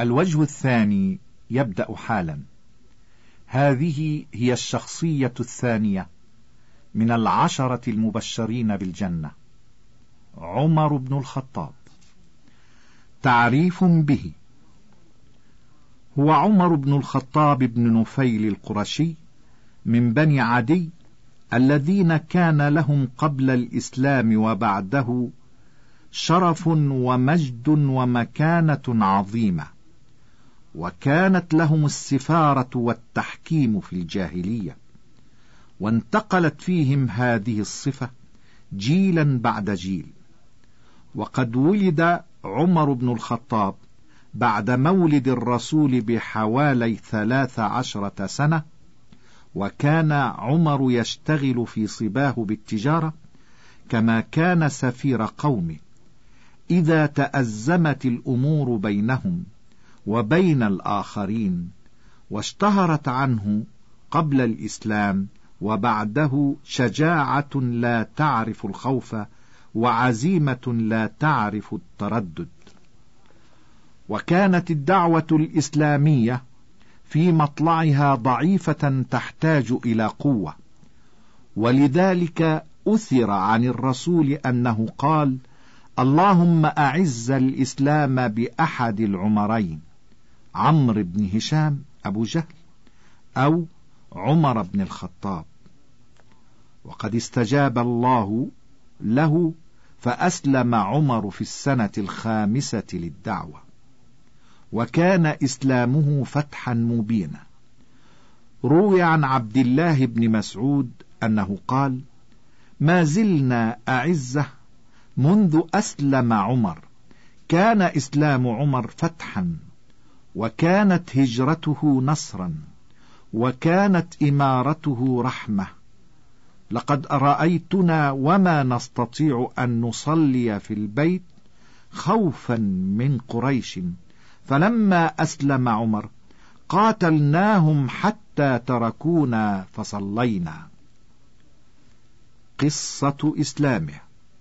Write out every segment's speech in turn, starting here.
الوجه الثاني يبدأ حالا. هذه هي الشخصية الثانية من 10 المبشرين بالجنة، عمر بن الخطاب. تعريف به: هو عمر بن الخطاب بن نفيل القرشي من بني عدي، الذين كان لهم قبل الإسلام وبعده شرف ومجد ومكانة عظيمة، وكانت لهم السفارة والتحكيم في الجاهلية، وانتقلت فيهم هذه الصفة جيلا بعد جيل. وقد ولد عمر بن الخطاب بعد مولد الرسول بحوالي 13 سنة، وكان عمر يشتغل في صباه بالتجارة، كما كان سفير قومه. إذا تأزمت الأمور بينهم وبين الآخرين واشتهرت عنه قبل الإسلام وبعده شجاعة لا تعرف الخوف وعزيمة لا تعرف التردد. وكانت الدعوة الإسلامية في مطلعها ضعيفة تحتاج إلى قوة، ولذلك أثر عن الرسول أنه قال: اللهم أعز الإسلام بأحد العمرين، عمرو بن هشام أبو جهل أو عمر بن الخطاب. وقد استجاب الله له فأسلم عمر في السنة 5 للدعوة، وكان إسلامه فتحا مبينا. روي عن عبد الله بن مسعود أنه قال: ما زلنا أعزة منذ أسلم عمر. كان إسلام عمر فتحا، وكانت هجرته نصرا، وكانت إمارته رحمة. لقد رأيتنا وما نستطيع أن نصلي في البيت خوفا من قريش، فلما أسلم عمر قاتلناهم حتى تركونا فصلينا. قصة إسلامه.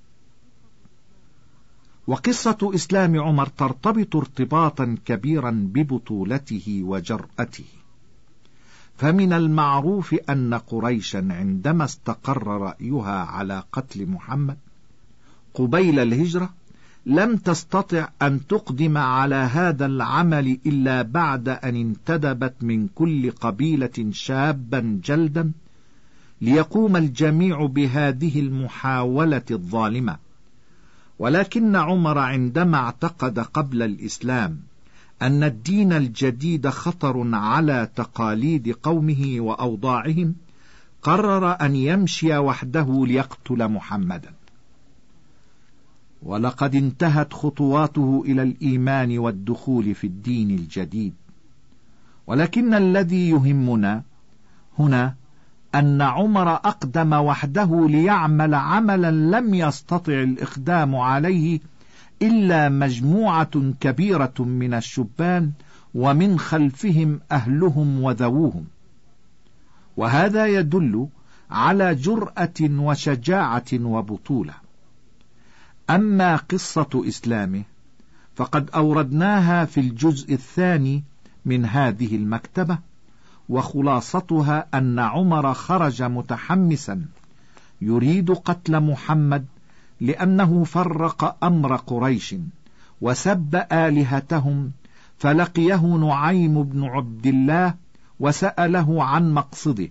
وقصة إسلام عمر ترتبط ارتباطا كبيرا ببطولته وجرأته. فمن المعروف أن قريشا عندما استقر رأيها على قتل محمد قبيل الهجرة لم تستطع أن تقدم على هذا العمل إلا بعد أن انتدبت من كل قبيلة شابا جلدا ليقوم الجميع بهذه المحاولة الظالمة. ولكن عمر عندما اعتقد قبل الإسلام أن الدين الجديد خطر على تقاليد قومه وأوضاعهم، قرر أن يمشي وحده ليقتل محمدا. ولقد انتهت خطواته إلى الإيمان والدخول في الدين الجديد. ولكن الذي يهمنا هنا أن عمر أقدم وحده ليعمل عملا لم يستطع الإقدام عليه إلا مجموعة كبيرة من الشبان، ومن خلفهم أهلهم وذووهم. وهذا يدل على جرأة وشجاعة وبطولة. أما قصة إسلامه فقد أوردناها في الجزء 2 من هذه المكتبة، وخلاصتها أن عمر خرج متحمسا يريد قتل محمد لأنه فرق أمر قريش وسب آلهتهم، فلقيه نعيم بن عبد الله وسأله عن مقصده،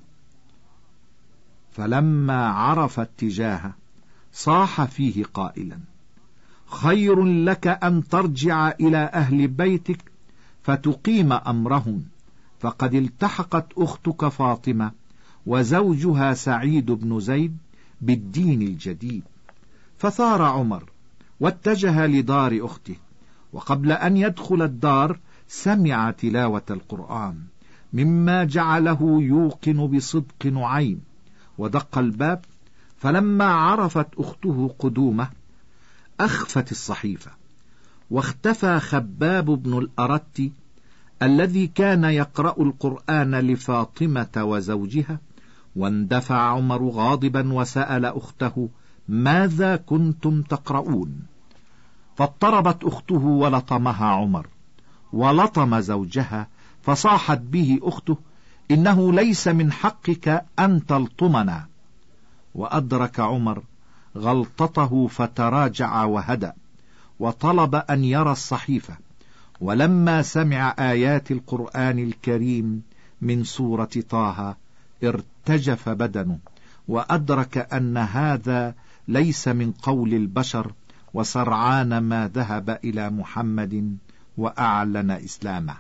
فلما عرف اتجاهه صاح فيه قائلا: خير لك أن ترجع إلى أهل بيتك فتقيم أمرهم، فقد التحقت أختك فاطمة وزوجها سعيد بن زيد بالدين الجديد. فثار عمر واتجه لدار أخته، وقبل أن يدخل الدار سمع تلاوة القرآن، مما جعله يوقن بصدق نعيم، ودق الباب. فلما عرفت أخته قدومه أخفت الصحيفة، واختفى خباب بن الأرت الذي كان يقرأ القرآن لفاطمة وزوجها. واندفع عمر غاضبا وسأل أخته: ماذا كنتم تقرؤون؟ فاضطربت أخته ولطمها عمر، ولطم زوجها، فصاحت به أخته: إنه ليس من حقك أن تلطمنا. وأدرك عمر غلطته فتراجع وهدأ، وطلب أن يرى الصحيفة. ولما سمع آيات القرآن الكريم من سورة طه ارتجف بدنه، وأدرك أن هذا ليس من قول البشر، وسرعان ما ذهب إلى محمد وأعلن إسلامه.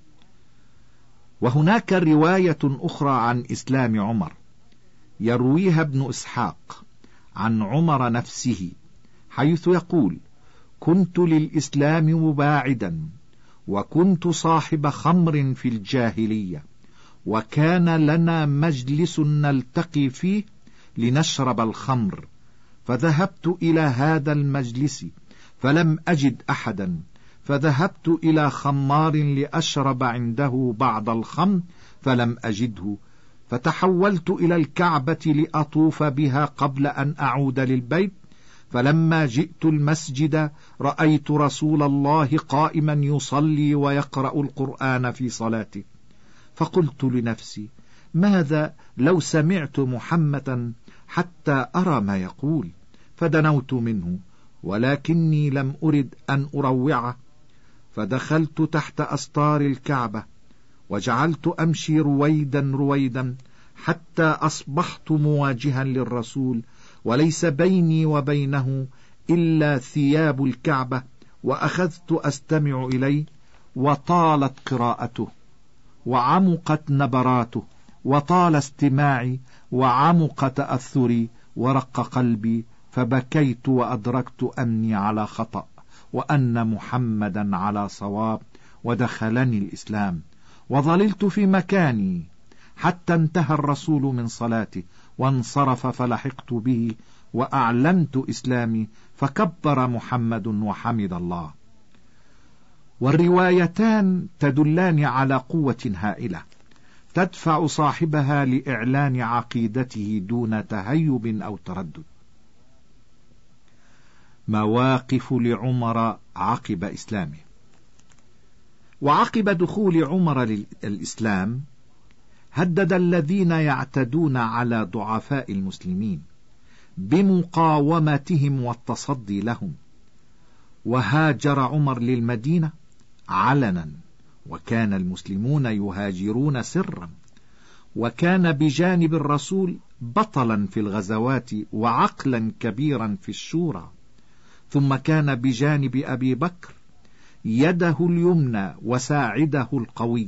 وهناك رواية أخرى عن إسلام عمر يرويها ابن إسحاق عن عمر نفسه، حيث يقول: كنت للإسلام مباعدا، وكنت صاحب خمر في الجاهلية، وكان لنا مجلس نلتقي فيه لنشرب الخمر، فذهبت إلى هذا المجلس فلم أجد أحدا، فذهبت إلى خمار لأشرب عنده بعض الخمر فلم أجده، فتحولت إلى الكعبة لأطوف بها قبل أن أعود للبيت، فلما جئت المسجد رأيت رسول الله قائما يصلي ويقرأ القرآن في صلاته، فقلت لنفسي: ماذا لو سمعت محمدا حتى أرى ما يقول؟ فدنوت منه، ولكني لم أرد أن أروعه، فدخلت تحت أستار الكعبة، وجعلت أمشي رويدا رويدا حتى أصبحت مواجها للرسول، وليس بيني وبينه إلا ثياب الكعبة، وأخذت أستمع إليه، وطالت قراءته، وعمقت نبراته، وطال استماعي، وعمق تأثري، ورق قلبي، فبكيت وأدركت أني على خطأ، وأن محمدا على صواب، ودخلني الإسلام، وظللت في مكاني حتى انتهى الرسول من صلاته وانصرف، فلحقت به وأعلنت إسلامي، فكبر محمد وحمد الله. والروايتان تدلان على قوة هائلة تدفع صاحبها لإعلان عقيدته دون تهيب أو تردد. مواقف لعمر عقب إسلامه. وعقب دخول عمر للإسلام هدد الذين يعتدون على ضعفاء المسلمين بمقاومتهم والتصدي لهم، وهاجر عمر للمدينة علنا، وكان المسلمون يهاجرون سرا، وكان بجانب الرسول بطلا في الغزوات وعقلا كبيرا في الشورى، ثم كان بجانب أبي بكر يده اليمنى وساعده القوي.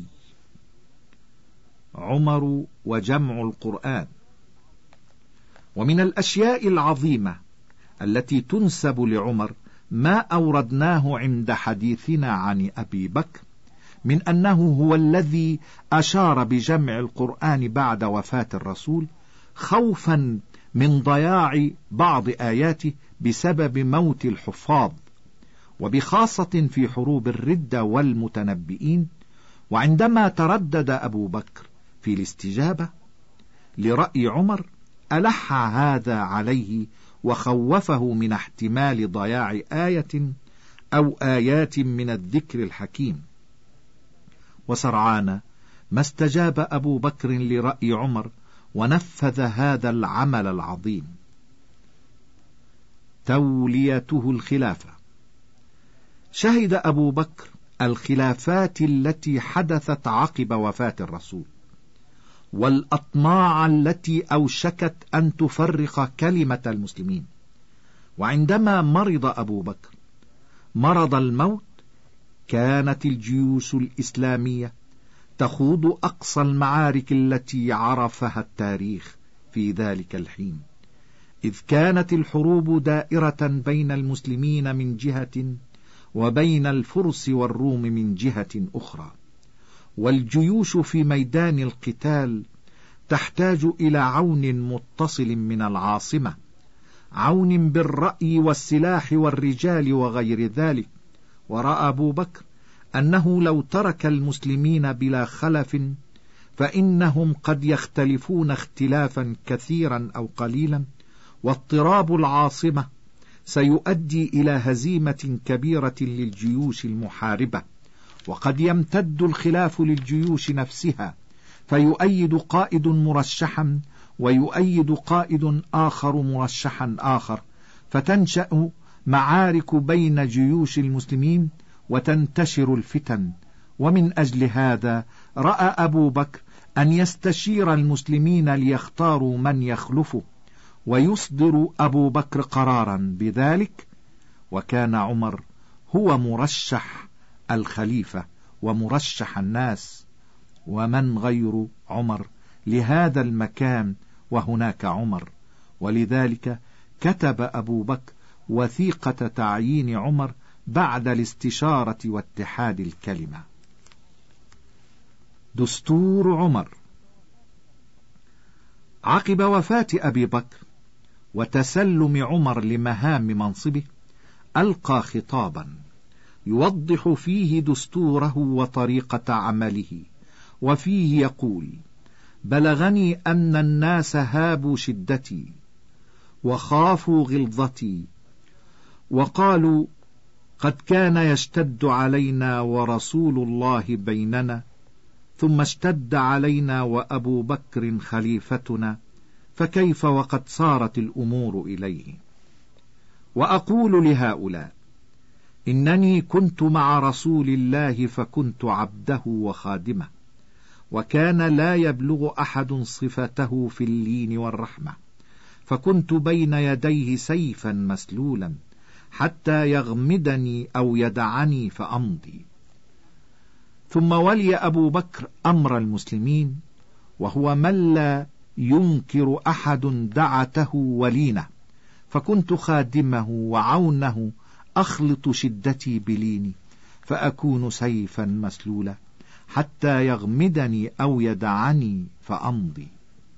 عمر وجمع القرآن. ومن الأشياء العظيمة التي تنسب لعمر ما أوردناه عند حديثنا عن أبي بكر من أنه هو الذي أشار بجمع القرآن بعد وفاة الرسول، خوفا من ضياع بعض آياته بسبب موت الحفاظ، وبخاصة في حروب الردة والمتنبئين. وعندما تردد أبو بكر في الاستجابة لرأي عمر ألح هذا عليه وخوفه من احتمال ضياع آية أو آيات من الذكر الحكيم. وسرعان ما استجاب أبو بكر لرأي عمر ونفذ هذا العمل العظيم. توليته الخلافة. شهد أبو بكر الخلافات التي حدثت عقب وفاة الرسول، والأطماع التي أوشكت أن تفرق كلمة المسلمين. وعندما مرض أبو بكر مرض الموت، كانت الجيوش الإسلامية تخوض أقصى المعارك التي عرفها التاريخ في ذلك الحين، إذ كانت الحروب دائرة بين المسلمين من جهة وبين الفرس والروم من جهة أخرى، والجيوش في ميدان القتال تحتاج إلى عون متصل من العاصمة، عون بالرأي والسلاح والرجال وغير ذلك. ورأى أبو بكر أنه لو ترك المسلمين بلا خلف فإنهم قد يختلفون اختلافا كثيرا أو قليلا، واضطراب العاصمة سيؤدي إلى هزيمة كبيرة للجيوش المحاربة، وقد يمتد الخلاف للجيوش نفسها، فيؤيد قائد مرشحا ويؤيد قائد آخر مرشحا آخر، فتنشأ معارك بين جيوش المسلمين وتنتشر الفتن. ومن أجل هذا رأى أبو بكر أن يستشير المسلمين ليختاروا من يخلفه، ويصدر أبو بكر قرارا بذلك، وكان عمر هو مرشح الخليفة ومرشح الناس، ومن غير عمر لهذا المكان وهناك عمر. ولذلك كتب أبو بكر وثيقة تعيين عمر بعد الاستشارة واتحاد الكلمة. دستور عمر. عقب وفاة أبي بكر وتسلم عمر لمهام منصبه، ألقى خطابا يوضح فيه دستوره وطريقة عمله، وفيه يقول: بلغني أن الناس هابوا شدتي وخافوا غلظتي، وقالوا قد كان يشتد علينا ورسول الله بيننا، ثم اشتد علينا وأبو بكر خليفتنا، فكيف وقد صارت الأمور إليه. وأقول لهؤلاء: إنني كنت مع رسول الله فكنت عبده وخادمه، وكان لا يبلغ أحد صفته في اللين والرحمة، فكنت بين يديه سيفا مسلولا حتى يغمدني أو يدعني فأمضي. ثم ولي أبو بكر أمر المسلمين، وهو من لا ينكر أحد دعته ولينه، فكنت خادمه وعونه، أخلط شدتي بليني، فأكون سيفا مسلولا حتى يغمدني أو يدعني فأمضي.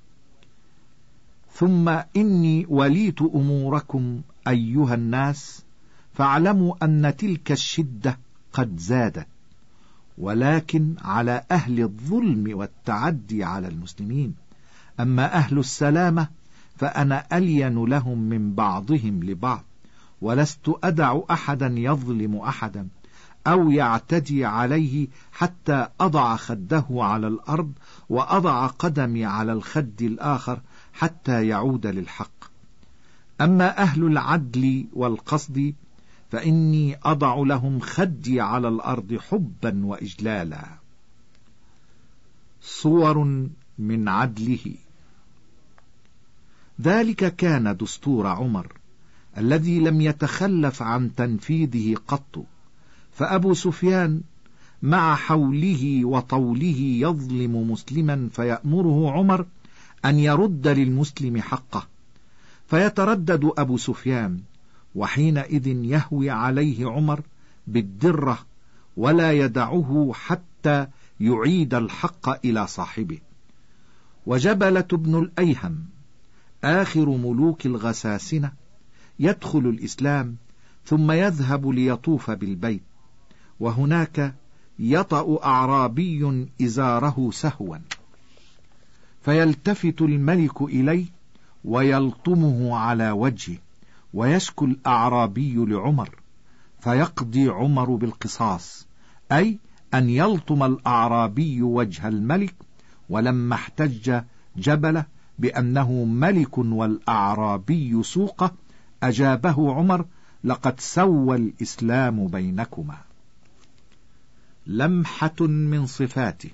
ثم إني وليت أموركم أيها الناس، فاعلموا أن تلك الشدة قد زادت، ولكن على أهل الظلم والتعدي على المسلمين. أما أهل السلامة فأنا ألين لهم من بعضهم لبعض، ولست أدع أحدا يظلم أحدا أو يعتدي عليه حتى أضع خده على الأرض وأضع قدمي على الخد الآخر حتى يعود للحق. أما أهل العدل والقصد فإني أضع لهم خدي على الأرض حبا وإجلالا. صور من عدله. ذلك كان دستور عمر الذي لم يتخلف عن تنفيذه قط، فأبو سفيان مع حوله وطوله يظلم مسلما، فيأمره عمر أن يرد للمسلم حقه، فيتردد أبو سفيان، وحينئذ يهوي عليه عمر بالدرة ولا يدعه حتى يعيد الحق إلى صاحبه. وجبلة بن الأيهم آخر ملوك الغساسنة يدخل الإسلام، ثم يذهب ليطوف بالبيت، وهناك يطأ أعرابي إزاره سهوا، فيلتفت الملك إليه ويلطمه على وجهه، ويشكو الأعرابي لعمر، فيقضي عمر بالقصاص، أي أن يلطم الأعرابي وجه الملك. ولما احتج جبلة بأنه ملك والأعرابي سوقه، أجابه عمر: لقد سوى الإسلام بينكما. لمحة من صفاته.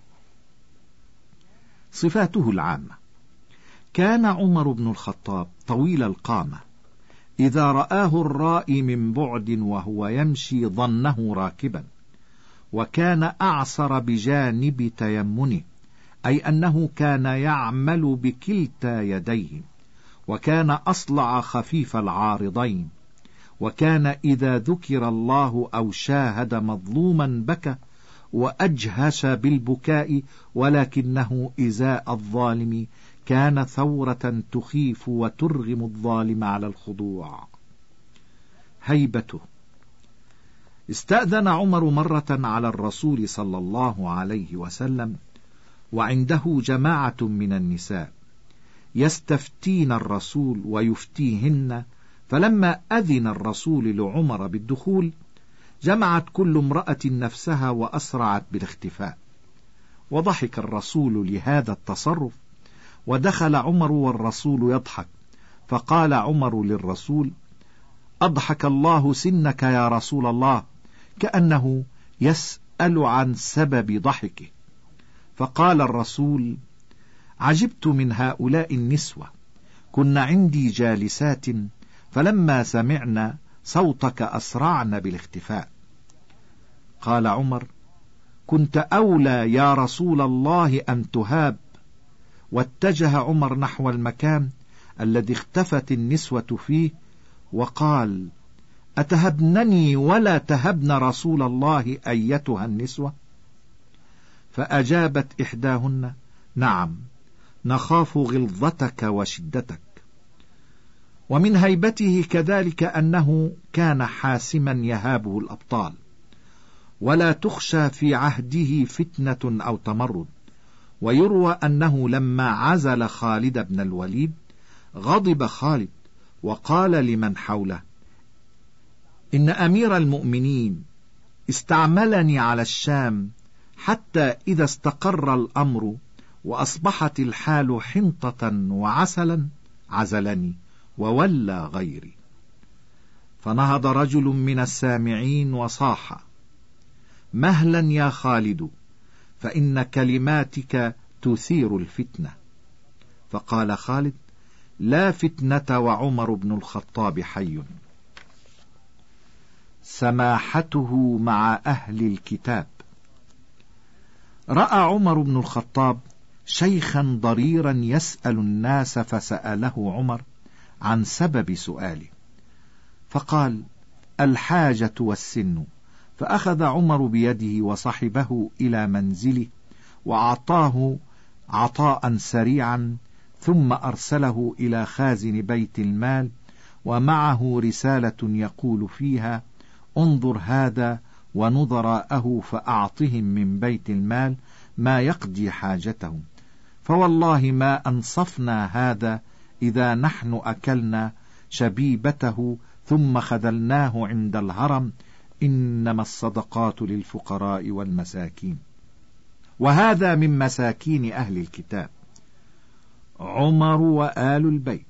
صفاته العامة: كان عمر بن الخطاب طويل القامة، إذا رآه الرائي من بعد وهو يمشي ظنه راكبا، وكان أعصر بجانب تيمنه، أي أنه كان يعمل بكلتا يديه، وكان أصلع خفيف العارضين، وكان إذا ذكر الله أو شاهد مظلوما بكى، وأجهش بالبكاء، ولكنه إزاء الظالم كان ثورة تخيف وترغم الظالم على الخضوع. هيبته: استأذن عمر مرة على الرسول صلى الله عليه وسلم، وعنده جماعة من النساء يستفتين الرسول ويفتيهن، فلما أذن الرسول لعمر بالدخول جمعت كل امرأة نفسها وأسرعت بالاختفاء. وضحك الرسول لهذا التصرف، ودخل عمر والرسول يضحك، فقال عمر للرسول: أضحك الله سنك يا رسول الله، كأنه يسأل عن سبب ضحكه. فقال الرسول: عجبت من هؤلاء النسوة، كن عندي جالسات، فلما سمعنا صوتك أسرعن بالاختفاء. قال عمر: كنت أولى يا رسول الله أن تهاب. واتجه عمر نحو المكان الذي اختفت النسوة فيه، وقال: أتهبنني ولا تهبن رسول الله أيتها النسوة؟ فأجابت إحداهن: نعم، نخاف غلظتك وشدتك. ومن هيبته كذلك أنه كان حاسما يهابه الأبطال، ولا تخشى في عهده فتنة أو تمرد. ويروى أنه لما عزل خالد بن الوليد غضب خالد وقال لمن حوله: إن أمير المؤمنين استعملني على الشام حتى إذا استقر الأمر وأصبحت الحال حنطة وعسلا عزلني وولى غيري. فنهض رجل من السامعين وصاح: مهلا يا خالد، فإن كلماتك تثير الفتنة. فقال خالد: لا فتنة وعمر بن الخطاب حي. سماحته مع أهل الكتاب. رأى عمر بن الخطاب شيخا ضريرا يسأل الناس، فسأله عمر عن سبب سؤاله، فقال: الحاجة والسن. فأخذ عمر بيده وصحبه إلى منزله، وأعطاه عطاء سريعا، ثم أرسله إلى خازن بيت المال، ومعه رسالة يقول فيها: انظر هذا ونظراءه فأعطهم من بيت المال ما يقضي حاجتهم، فوالله ما أنصفنا هذا إذا نحن أكلنا شبيبته ثم خذلناه عند الهرم، إنما الصدقات للفقراء والمساكين. وهذا من مساكين أهل الكتاب. عمر وآل البيت.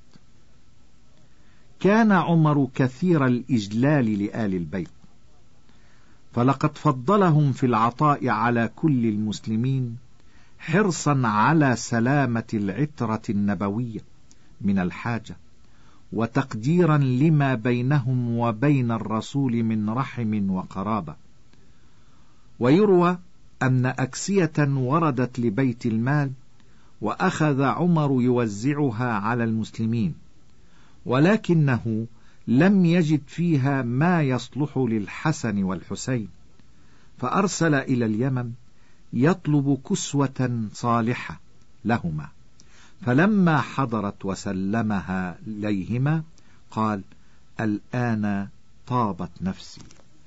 كان عمر كثير الإجلال لآل البيت، فلقد فضلهم في العطاء على كل المسلمين حرصا على سلامة العترة النبوية من الحاجة، وتقديرا لما بينهم وبين الرسول من رحم وقرابة. ويروى أن أكسية وردت لبيت المال، وأخذ عمر يوزعها على المسلمين، ولكنه لم يجد فيها ما يصلح للحسن والحسين، فأرسل إلى اليمن يطلب كسوة صالحة لهما، فلما حضرت وسلمها إليهما قال: الآن طابت نفسي.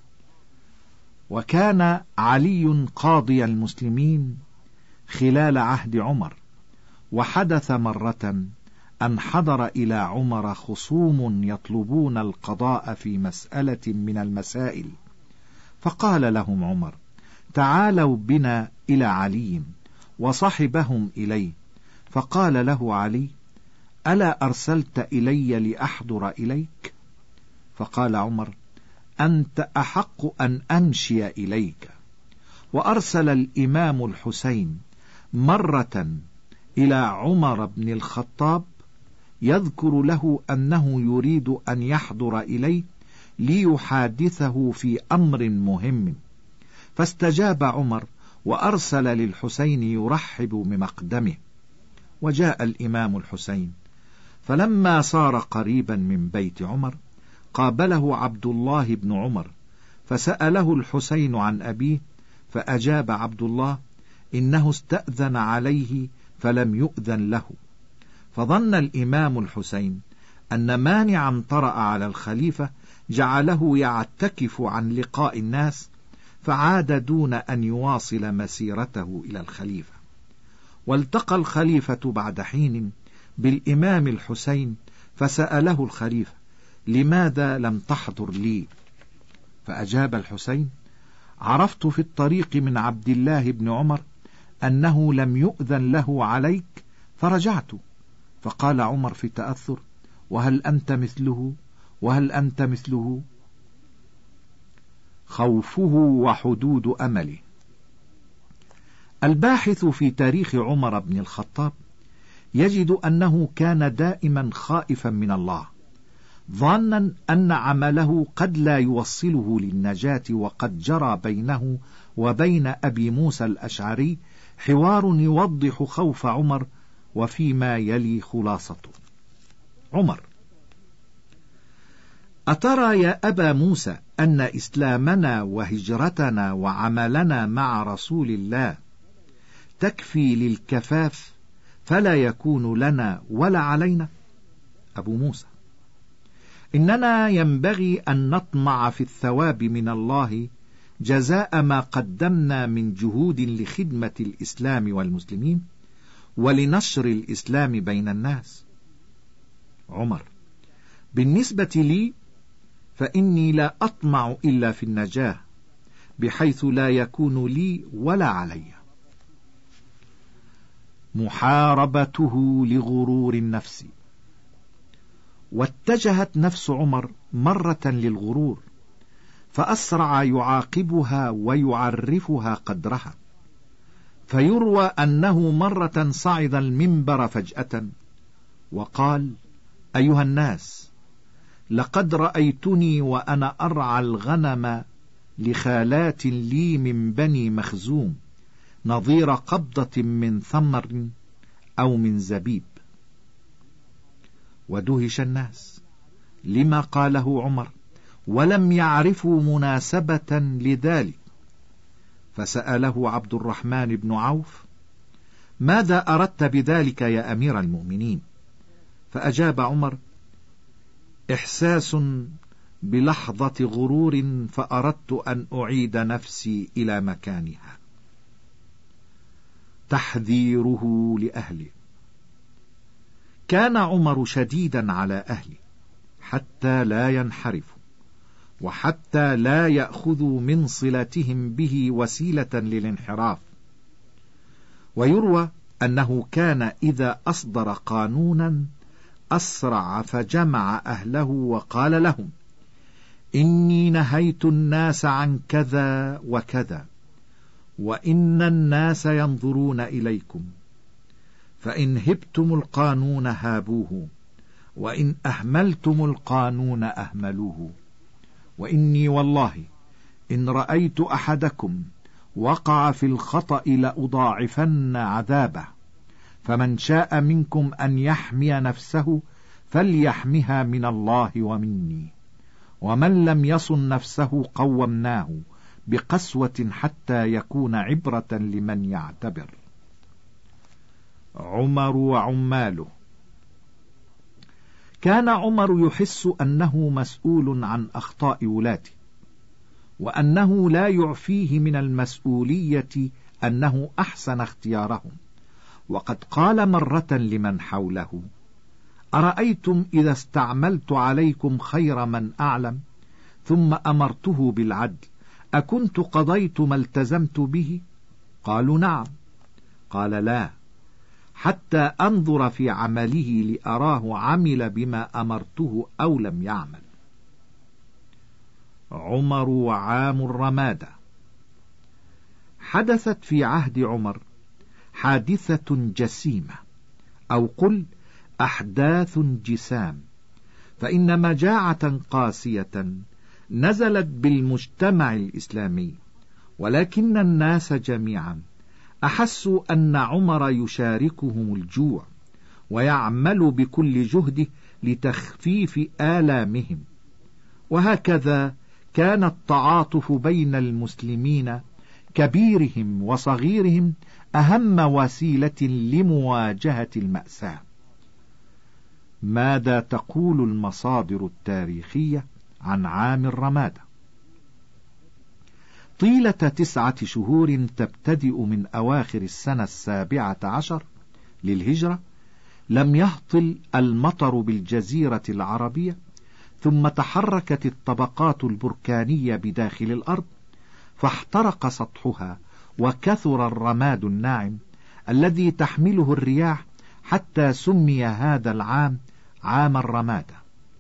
وكان علي قاضي المسلمين خلال عهد عمر، وحدث مرة أن حضر إلى عمر خصوم يطلبون القضاء في مسألة من المسائل، فقال لهم عمر: تعالوا بنا إلى علي، وصحبهم إليه، فقال له علي: ألا أرسلت إلي لأحضر إليك؟ فقال عمر: أنت أحق أن أمشي إليك. وأرسل الإمام الحسين مرة إلى عمر بن الخطاب يذكر له أنه يريد أن يحضر إليه ليحادثه في أمر مهم، فاستجاب عمر وأرسل للحسين يرحب بمقدمه. وجاء الإمام الحسين، فلما صار قريبا من بيت عمر قابله عبد الله بن عمر، فسأله الحسين عن أبيه، فأجاب عبد الله: إنه استأذن عليه فلم يؤذن له. فظن الإمام الحسين أن مانعا طرأ على الخليفة جعله يعتكف عن لقاء الناس، فعاد دون أن يواصل مسيرته إلى الخليفة. والتقى الخليفة بعد حين بالإمام الحسين، فسأله الخليفة: لماذا لم تحضر لي؟ فأجاب الحسين: عرفت في الطريق من عبد الله بن عمر أنه لم يؤذن له عليك فرجعت. فقال عمر في تأثر: وهل أنت مثله؟ وهل أنت مثله؟ خوفه وحدود أمله. الباحث في تاريخ عمر بن الخطاب يجد أنه كان دائما خائفا من الله، ظانا أن عمله قد لا يوصله للنجاة، وقد جرى بينه وبين أبي موسى الأشعري حوار يوضح خوف عمر، وفيما يلي خلاصته. عمر: أترى يا أبا موسى أن إسلامنا وهجرتنا وعملنا مع رسول الله تكفي للكفاف فلا يكون لنا ولا علينا؟ أبو موسى: إننا ينبغي أن نطمع في الثواب من الله جزاء ما قدمنا من جهود لخدمة الإسلام والمسلمين ولنشر الإسلام بين الناس. عمر: بالنسبة لي فإني لا أطمع إلا في النجاة، بحيث لا يكون لي ولا علي. محاربته لغرور النفس. واتجهت نفس عمر مرة للغرور، فأسرع يعاقبها ويعرفها قدرها. فيروى أنه مرة صعد المنبر فجأة وقال: أيها الناس، لقد رأيتني وأنا أرعى الغنم لخالات لي من بني مخزوم، نظير قبضة من ثمر أو من زبيب. ودهش الناس لما قاله عمر، ولم يعرفوا مناسبة لذلك، فسأله عبد الرحمن بن عوف: ماذا أردت بذلك يا أمير المؤمنين؟ فأجاب عمر: إحساس بلحظة غرور، فأردت أن أعيد نفسي إلى مكانها. تحذيره لأهله. كان عمر شديدا على أهله حتى لا ينحرفوا، وحتى لا يأخذوا من صلتهم به وسيلة للانحراف. ويروى أنه كان إذا أصدر قانونا أسرع فجمع أهله وقال لهم: إني نهيت الناس عن كذا وكذا، وإن الناس ينظرون إليكم، فإن هبتم القانون هابوه، وإن أهملتم القانون أهملوه، وإني والله إن رأيت أحدكم وقع في الخطأ لأضاعفن عذابه، فمن شاء منكم أن يحمي نفسه فليحمها من الله ومني، ومن لم يصن نفسه قومناه بقسوة حتى يكون عبرة لمن يعتبر. عمر وعماله. كان عمر يحس أنه مسؤول عن أخطاء ولاته، وأنه لا يعفيه من المسؤولية أنه أحسن اختيارهم، وقد قال مرة لمن حوله: أرأيتم إذا استعملت عليكم خير من أعلم ثم أمرته بالعدل أكنت قضيت ما التزمت به؟ قالوا: نعم. قال: لا، حتى أنظر في عمله لأراه عمل بما أمرته أو لم يعمل. عمر وعام الرمادة. حدثت في عهد عمر حادثة جسيمة، أو قل أحداث جسام، فإن مجاعة قاسية نزلت بالمجتمع الإسلامي، ولكن الناس جميعا أحسوا أن عمر يشاركهم الجوع ويعمل بكل جهده لتخفيف آلامهم. وهكذا كان التعاطف بين المسلمين كبيرهم وصغيرهم أهم وسيلة لمواجهة المأساة. ماذا تقول المصادر التاريخية عن عام الرمادة؟ طيلة 9 شهور تبتدئ من أواخر السنة 17 للهجرة لم يهطل المطر بالجزيرة العربية ثم تحركت الطبقات البركانية بداخل الأرض فاحترق سطحها، وكثر الرماد الناعم الذي تحمله الرياح، حتى سمي هذا العام عام الرمادة.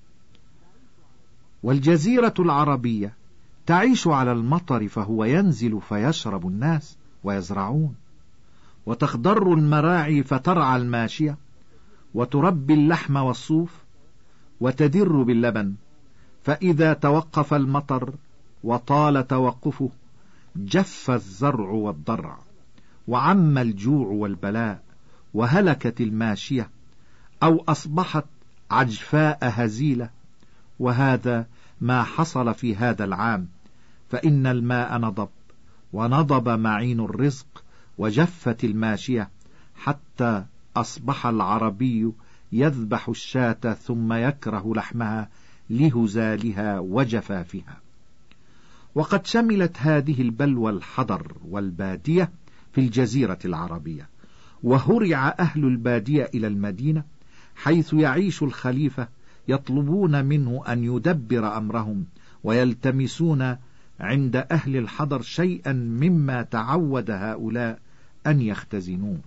والجزيرة العربية تعيش على المطر، فهو ينزل فيشرب الناس ويزرعون، وتخضر المراعي فترعى الماشية، وتربي اللحم والصوف، وتدر باللبن. فإذا توقف المطر وطال توقفه جف الزرع والضرع، وعم الجوع والبلاء، وهلكت الماشية أو أصبحت عجفاء هزيلة. وهذا ما حصل في هذا العام، فإن الماء نضب، ونضب معين الرزق، وجفت الماشية، حتى أصبح العربي يذبح الشاة ثم يكره لحمها لهزالها وجفافها. وقد شملت هذه البلوى الحضر والبادية في الجزيرة العربية، وهرع أهل البادية إلى المدينة حيث يعيش الخليفة، يطلبون منه أن يدبر أمرهم، ويلتمسون عند أهل الحضر شيئا مما تعود هؤلاء أن يختزنوه.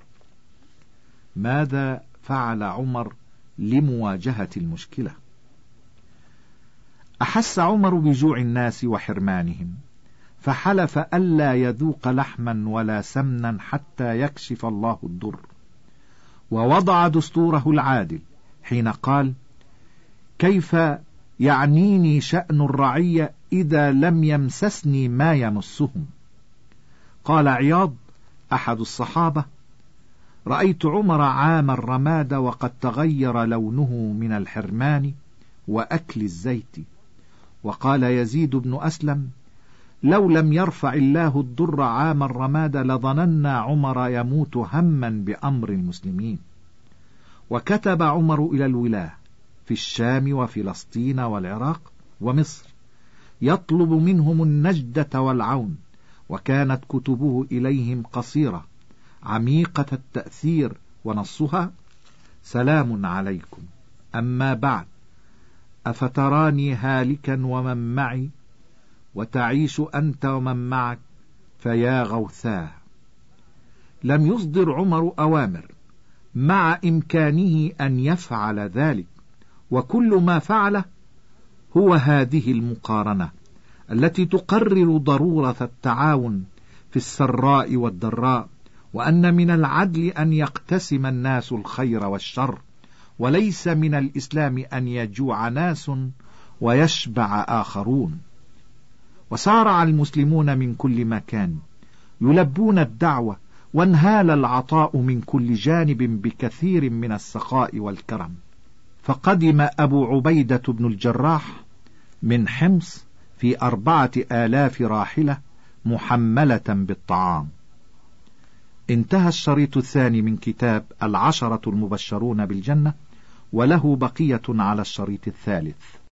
ماذا فعل عمر لمواجهة المشكلة؟ أحس عمر بجوع الناس وحرمانهم، فحلف ألا يذوق لحما ولا سمنا حتى يكشف الله الضر، ووضع دستوره العادل حين قال: كيف يعنيني شأن الرعية إذا لم يمسسني ما يمسهم؟ قال عياض أحد الصحابة: رأيت عمر عام الرماد وقد تغير لونه من الحرمان وأكل الزيت. وقال يزيد بن أسلم: لو لم يرفع الله الضر عام الرماد لظننا عمر يموت هما بأمر المسلمين. وكتب عمر إلى الولاة في الشام وفلسطين والعراق ومصر يطلب منهم النجدة والعون، وكانت كتبه إليهم قصيرة عميقة التأثير، ونصها: سلام عليكم، أما بعد، أفتراني هالكا ومن معي، وتعيش أنت ومن معك، فيا غوثاه. لم يصدر عمر أوامر مع إمكانه أن يفعل ذلك، وكل ما فعله هو هذه المقارنة التي تقرر ضرورة التعاون في السراء والضراء، وأن من العدل أن يقتسم الناس الخير والشر، وليس من الإسلام أن يجوع ناس ويشبع آخرون. وسارع المسلمون من كل مكان يلبون الدعوة، وانهال العطاء من كل جانب بكثير من السخاء والكرم. فقدم أبو عبيدة بن الجراح من حمص في 4000 راحلة محملة بالطعام. انتهى الشريط الثاني من كتاب 10 المبشرون بالجنة، وله بقية على الشريط الثالث.